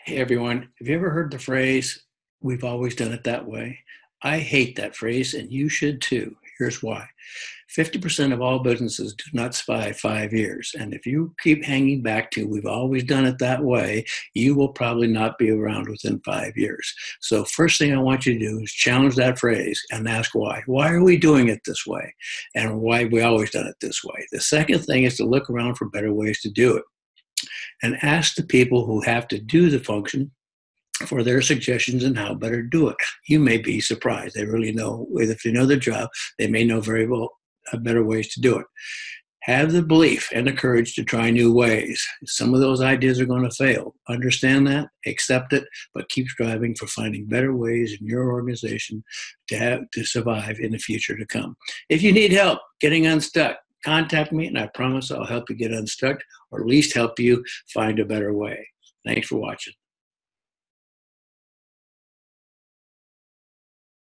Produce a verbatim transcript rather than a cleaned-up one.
Hey everyone, have you ever heard the phrase, we've always done it that way? I hate that phrase, and you should too. Here's why. fifty percent of all businesses do not survive five years. And if you keep hanging back to, we've always done it that way, you will probably not be around within five years. So, first thing I want you to do is challenge that phrase and ask why. Why are we doing it this way? And why have we always done it this way? The second thing is to look around for better ways to do it and ask the people who have to do the function for their suggestions and how better to do it. You may be surprised. They really know, if they know their job, they may know very well uh, better ways to do it. Have the belief and the courage to try new ways. Some of those ideas are going to fail. Understand that, accept it, but keep striving for finding better ways in your organization to have to survive in the future to come. If you need help getting unstuck, contact me and I promise I'll help you get unstuck or at least help you find a better way. Thanks for watching.